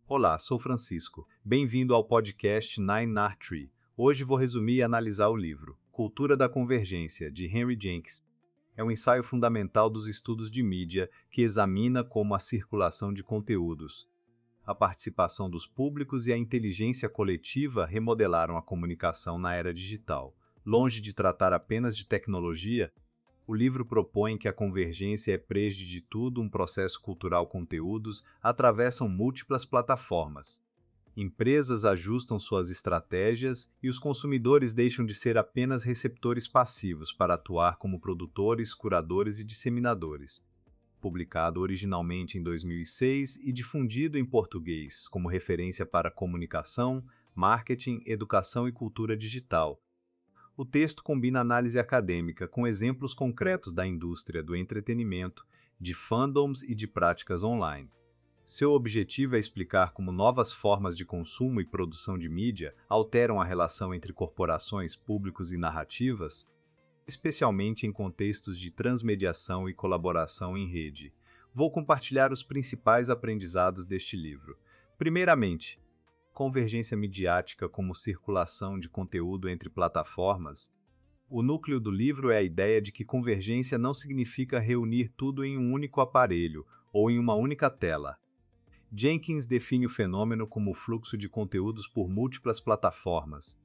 Olá, sou Francisco. Bem-vindo ao podcast Nine Art Tree. Hoje vou resumir e analisar o livro Cultura da Convergência, de Henry Jenkins. É um ensaio fundamental dos estudos de mídia que examina como a circulação de conteúdos, a participação dos públicos e a inteligência coletiva remodelaram a comunicação na era digital. Longe de tratar apenas de tecnologia, o livro propõe que a convergência é prede de tudo um processo cultural. Conteúdos atravessam múltiplas plataformas. Empresas ajustam suas estratégias e os consumidores deixam de ser apenas receptores passivos para atuar como produtores, curadores e disseminadores. Publicado originalmente em 2006 e difundido em português como referência para comunicação, marketing, educação e cultura digital. O texto combina análise acadêmica com exemplos concretos da indústria do entretenimento, de fandoms e de práticas online. Seu objetivo é explicar como novas formas de consumo e produção de mídia alteram a relação entre corporações, públicos e narrativas, especialmente em contextos de transmediação e colaboração em rede. Vou compartilhar os principais aprendizados deste livro. Primeiramente, convergência midiática como circulação de conteúdo entre plataformas. O núcleo do livro é a ideia de que convergência não significa reunir tudo em um único aparelho ou em uma única tela. Jenkins define o fenômeno como o fluxo de conteúdos por múltiplas plataformas,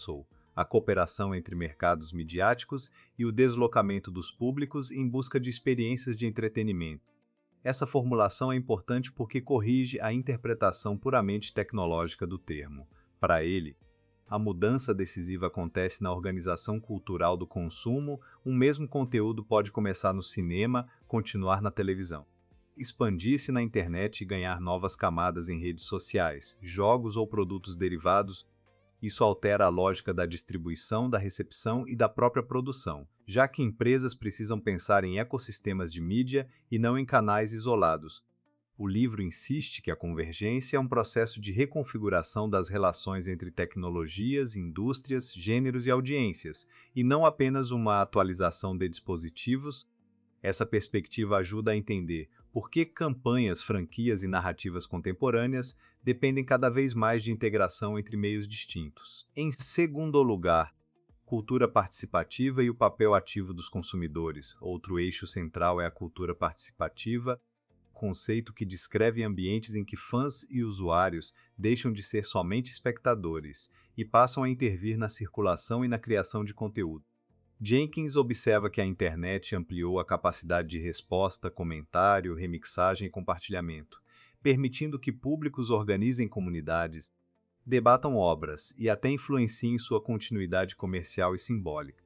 a cooperação entre mercados midiáticos e o deslocamento dos públicos em busca de experiências de entretenimento. Essa formulação é importante porque corrige a interpretação puramente tecnológica do termo. Para ele, a mudança decisiva acontece na organização cultural do consumo. Um mesmo conteúdo pode começar no cinema, continuar na televisão, expandir-se na internet e ganhar novas camadas em redes sociais, jogos ou produtos derivados. Isso altera a lógica da distribuição, da recepção e da própria produção, já que empresas precisam pensar em ecossistemas de mídia e não em canais isolados. O livro insiste que a convergência é um processo de reconfiguração das relações entre tecnologias, indústrias, gêneros e audiências, e não apenas uma atualização de dispositivos. Essa perspectiva ajuda a entender por que campanhas, franquias e narrativas contemporâneas dependem cada vez mais de integração entre meios distintos. Em segundo lugar, cultura participativa e o papel ativo dos consumidores. Outro eixo central é a cultura participativa, conceito que descreve ambientes em que fãs e usuários deixam de ser somente espectadores e passam a intervir na circulação e na criação de conteúdo. Jenkins observa que a internet ampliou a capacidade de resposta, comentário, remixagem e compartilhamento, permitindo que públicos organizem comunidades, debatam obras e até influenciem sua continuidade comercial e simbólica.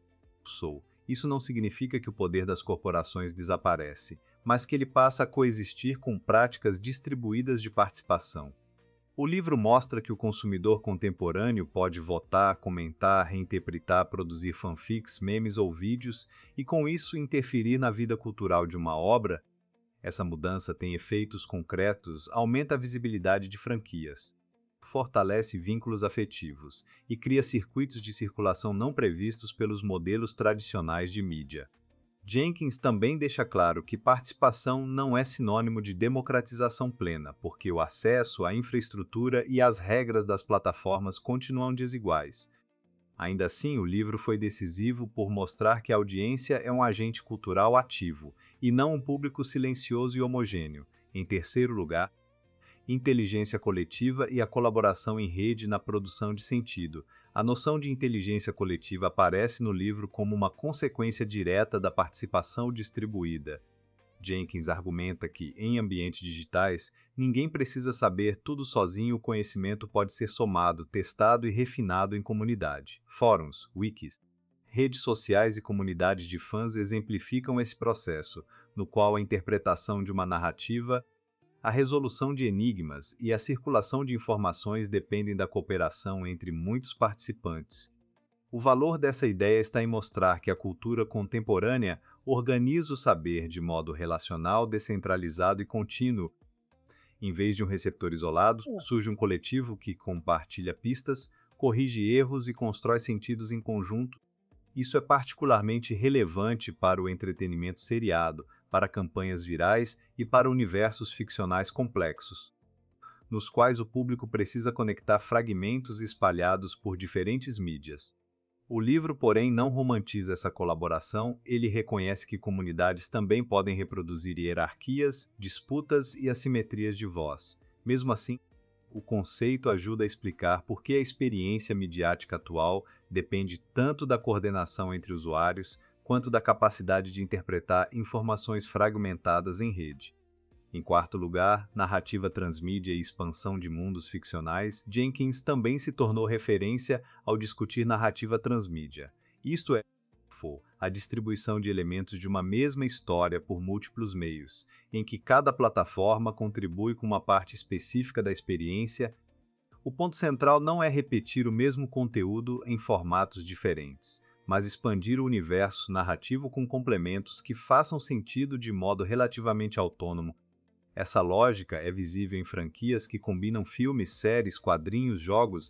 Isso não significa que o poder das corporações desaparece, mas que ele passa a coexistir com práticas distribuídas de participação. O livro mostra que o consumidor contemporâneo pode votar, comentar, reinterpretar, produzir fanfics, memes ou vídeos e, com isso, interferir na vida cultural de uma obra. Essa mudança tem efeitos concretos, aumenta a visibilidade de franquias, fortalece vínculos afetivos e cria circuitos de circulação não previstos pelos modelos tradicionais de mídia. Jenkins também deixa claro que participação não é sinônimo de democratização plena, porque o acesso à infraestrutura e as regras das plataformas continuam desiguais. Ainda assim, o livro foi decisivo por mostrar que a audiência é um agente cultural ativo, e não um público silencioso e homogêneo. Em terceiro lugar, inteligência coletiva e a colaboração em rede na produção de sentido. A noção de inteligência coletiva aparece no livro como uma consequência direta da participação distribuída. Jenkins argumenta que, em ambientes digitais, ninguém precisa saber tudo sozinho. O conhecimento pode ser somado, testado e refinado em comunidade. Fóruns, wikis, redes sociais e comunidades de fãs exemplificam esse processo, no qual a interpretação de uma narrativa, a resolução de enigmas e a circulação de informações dependem da cooperação entre muitos participantes. O valor dessa ideia está em mostrar que a cultura contemporânea organiza o saber de modo relacional, descentralizado e contínuo. Em vez de um receptor isolado, surge um coletivo que compartilha pistas, corrige erros e constrói sentidos em conjunto. Isso é particularmente relevante para o entretenimento seriado, para campanhas virais e para universos ficcionais complexos. nos quais o público precisa conectar fragmentos espalhados por diferentes mídias. O livro, porém, não romantiza essa colaboração, ele reconhece que comunidades também podem reproduzir hierarquias, disputas e assimetrias de voz. Mesmo assim, o conceito ajuda a explicar por que a experiência midiática atual depende tanto da coordenação entre usuários quanto da capacidade de interpretar informações fragmentadas em rede. Em quarto lugar, narrativa transmídia e expansão de mundos ficcionais, Jenkins também se tornou referência ao discutir narrativa transmídia. Isto é, a distribuição de elementos de uma mesma história por múltiplos meios, em que cada plataforma contribui com uma parte específica da experiência. O ponto central não é repetir o mesmo conteúdo em formatos diferentes, mas expandir o universo narrativo com complementos que façam sentido de modo relativamente autônomo. Essa lógica é visível em franquias que combinam filmes, séries, quadrinhos, jogos,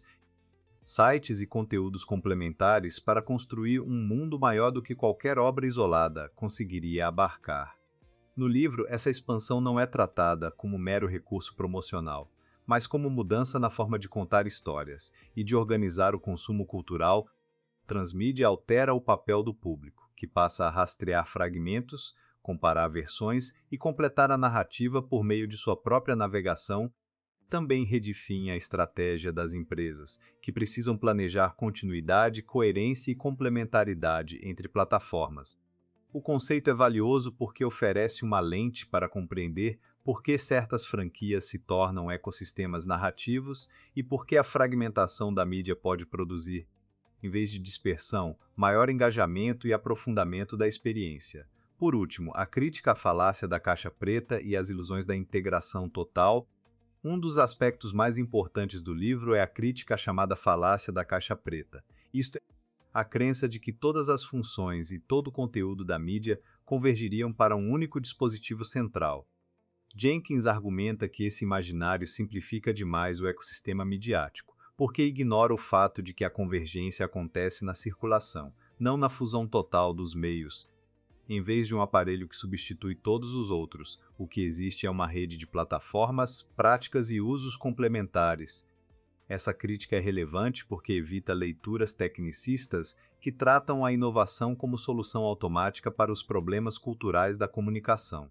sites e conteúdos complementares para construir um mundo maior do que qualquer obra isolada conseguiria abarcar. No livro, essa expansão não é tratada como mero recurso promocional, mas como mudança na forma de contar histórias e de organizar o consumo cultural. Transmídia altera o papel do público, que passa a rastrear fragmentos, comparar versões e completar a narrativa por meio de sua própria navegação. Também redefine a estratégia das empresas, que precisam planejar continuidade, coerência e complementaridade entre plataformas. O conceito é valioso porque oferece uma lente para compreender por que certas franquias se tornam ecossistemas narrativos e por que a fragmentação da mídia pode produzir, em vez de dispersão, maior engajamento e aprofundamento da experiência. Por último, a crítica à falácia da caixa preta e às ilusões da integração total. Um dos aspectos mais importantes do livro é a crítica à chamada falácia da caixa preta. Isto é, a crença de que todas as funções e todo o conteúdo da mídia convergiriam para um único dispositivo central. Jenkins argumenta que esse imaginário simplifica demais o ecossistema midiático, porque ignora o fato de que a convergência acontece na circulação, não na fusão total dos meios. Em vez de um aparelho que substitui todos os outros, o que existe é uma rede de plataformas, práticas e usos complementares. Essa crítica é relevante porque evita leituras tecnicistas que tratam a inovação como solução automática para os problemas culturais da comunicação.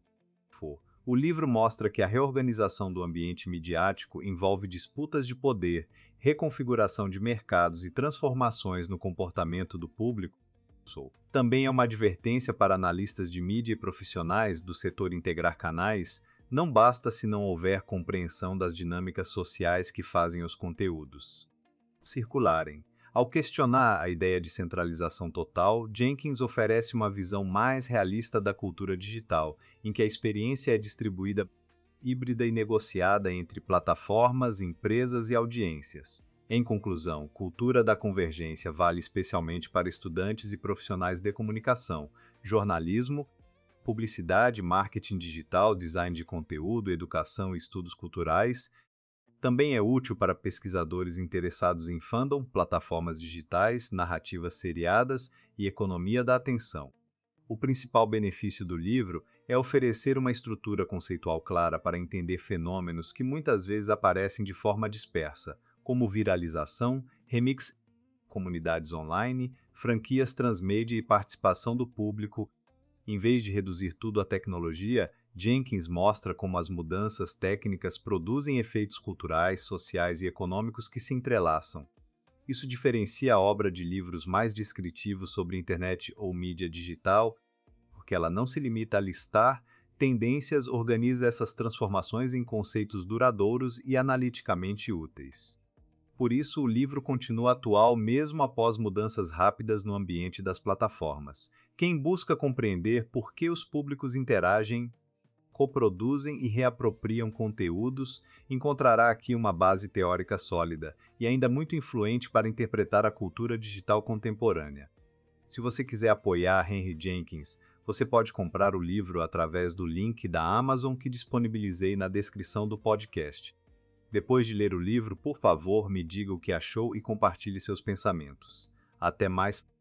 O livro mostra que a reorganização do ambiente midiático envolve disputas de poder, reconfiguração de mercados e transformações no comportamento do público. Também é uma advertência para analistas de mídia e profissionais do setor integrar canais. Não basta se não houver compreensão das dinâmicas sociais que fazem os conteúdos circularem. Ao questionar a ideia de centralização total, Jenkins oferece uma visão mais realista da cultura digital, em que a experiência é distribuída, híbrida e negociada entre plataformas, empresas e audiências. Em conclusão, cultura da convergência vale especialmente para estudantes e profissionais de comunicação, jornalismo, publicidade, marketing digital, design de conteúdo, educação e estudos culturais. Também é útil para pesquisadores interessados em fandom, plataformas digitais, narrativas seriadas e economia da atenção. O principal benefício do livro é oferecer uma estrutura conceitual clara para entender fenômenos que muitas vezes aparecem de forma dispersa, como viralização, remix, comunidades online, franquias transmídia e participação do público. Em vez de reduzir tudo à tecnologia, Jenkins mostra como as mudanças técnicas produzem efeitos culturais, sociais e econômicos que se entrelaçam. Isso diferencia a obra de livros mais descritivos sobre internet ou mídia digital, porque ela não se limita a listar tendências, organiza essas transformações em conceitos duradouros e analiticamente úteis. Por isso, o livro continua atual mesmo após mudanças rápidas no ambiente das plataformas. Quem busca compreender por que os públicos interagem, coproduzem e reapropriam conteúdos, encontrará aqui uma base teórica sólida e ainda muito influente para interpretar a cultura digital contemporânea. Se você quiser apoiar Henry Jenkins, você pode comprar o livro através do link da Amazon que disponibilizei na descrição do podcast. Depois de ler o livro, por favor, me diga o que achou e compartilhe seus pensamentos. Até mais!